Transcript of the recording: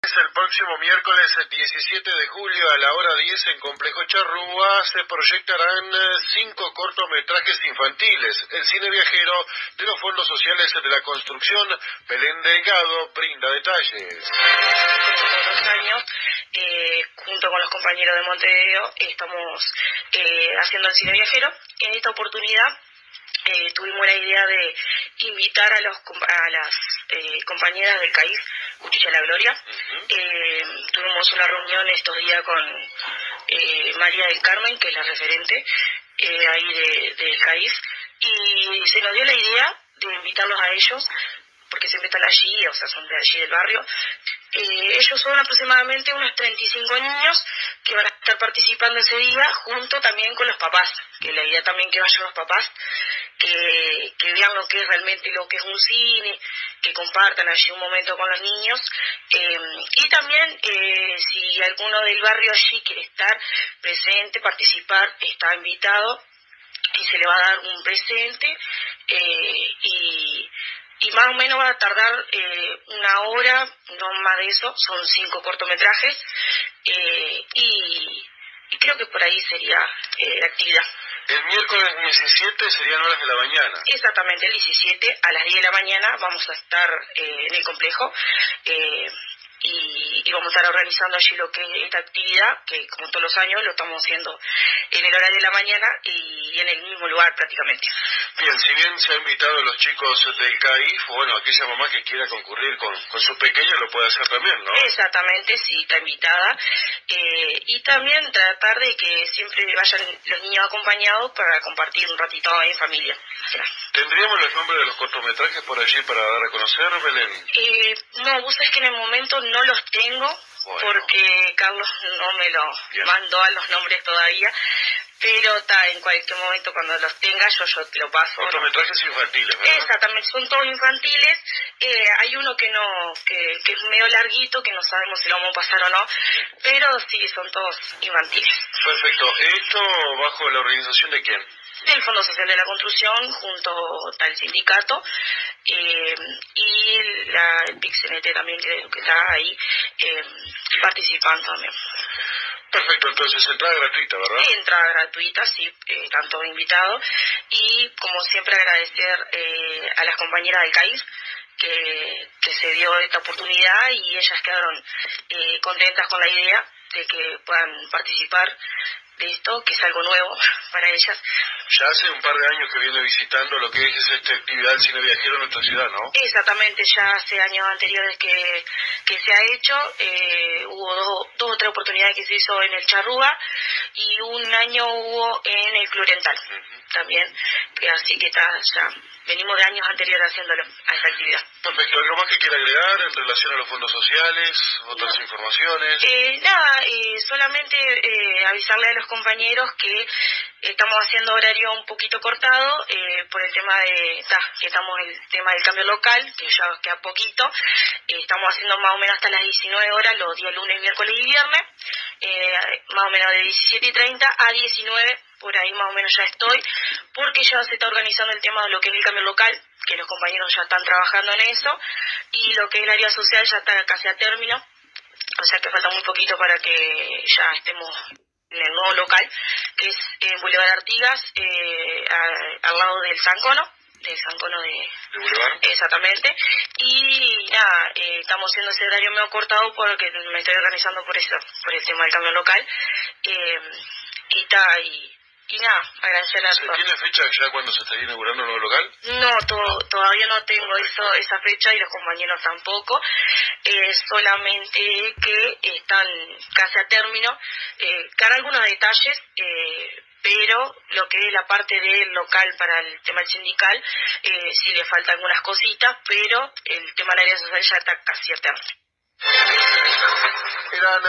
El próximo miércoles 17 de julio a la hora 10 en Complejo Charrúa se proyectarán 5 cortometrajes infantiles. El cine viajero de los fondos sociales de la construcción, Belén Delgado, brinda detalles. Como todos los años, junto con los compañeros de Montevideo, estamos haciendo el cine viajero. En esta oportunidad tuvimos la idea de invitar a las compañeras del CAIF, Cuchilla a la Gloria. Tuvimos una reunión estos días con María del Carmen, que es la referente ahí del CAIF, y se nos dio la idea de invitarlos a ellos, porque siempre están allí, o sea, son de allí del barrio. Ellos son aproximadamente unos 35 niños que van a estar participando ese día, junto también con los papás, que la idea también que vayan los papás, que vean lo que es realmente lo que es un cine, que compartan allí un momento con los niños, y también si alguno del barrio allí quiere estar presente, participar, está invitado y se le va a dar un presente, y más o menos va a tardar una hora, no más de eso, son 5 cortometrajes, y creo que por ahí sería la actividad. El miércoles 17 serían horas de la mañana. Exactamente, el 17 a las 10 de la mañana vamos a estar en el complejo, y vamos a estar organizando allí lo que es esta actividad, que como todos los años lo estamos haciendo en el horario de la mañana y en el mismo lugar prácticamente. Bien, si bien se ha invitado a los chicos del CAIF, bueno, aquella mamá que quiera concurrir con sus pequeños lo puede hacer también, ¿no? Exactamente, sí, está invitada. Y también tratar de que siempre vayan los niños acompañados para compartir un ratito en familia. ¿Tendríamos los nombres de los cortometrajes por allí para dar a conocer, Belén? No, vos sabés que en el momento no los tengo, bueno, porque Carlos no me lo mandó a los nombres todavía, pero en cualquier momento cuando los tenga yo te lo paso. Cortometrajes infantiles, ¿verdad? Exactamente, son todos infantiles. Hay uno que es medio larguito, que no sabemos si lo vamos a pasar o no, pero sí, son todos infantiles. Perfecto. ¿Esto bajo la organización de quién? Del Fondo Social de la Construcción, junto al sindicato, y el PIC-CNT también, que está ahí participando también. Perfecto, entonces entrada gratuita, ¿verdad? Entrada gratuita, sí, están todos invitados. Y como siempre agradecer a las compañeras del CAIF que se dio esta oportunidad, y ellas quedaron contentas con la idea de que puedan participar de esto, que es algo nuevo para ellas. Ya hace un par de años que viene visitando lo que es esta actividad del cine viajero en nuestra ciudad, ¿no? Exactamente, ya hace años anteriores que se ha hecho. Hubo dos o tres oportunidades que se hizo en el Charrúa, y un año hubo en el Club Oriental también, así que ya venimos de años anteriores haciéndolo a esta actividad. Perfecto, ¿algo más que quiera agregar en relación a los fondos sociales, otras informaciones? Nada, solamente avisarle a los compañeros que estamos haciendo horario un poquito cortado por el tema que estamos en el tema del cambio local, que ya queda poquito. Estamos haciendo más o menos hasta las 19 horas los días lunes, miércoles y viernes, más o menos de 17:30 a 19, por ahí más o menos ya estoy, porque ya se está organizando el tema de lo que es el cambio local, que los compañeros ya están trabajando en eso, y lo que es el área social ya está casi a término, o sea que falta muy poquito para que ya estemos en el nuevo local, que es en Boulevard Artigas, al lado del Sancono de Boulevard. Exactamente. Y nada, estamos haciendo ese horario medio cortado porque me estoy organizando por eso, por el tema del cambio local, y nada, agradecer a todos. ¿Tiene fecha ya cuando se estaría inaugurando el nuevo local? No, todavía no tengo esa fecha, y los compañeros tampoco. Solamente que están casi a término. Quedan algunos detalles, pero lo que es la parte del local para el tema sindical, sí le faltan algunas cositas, pero el tema del área social ya está casi a término.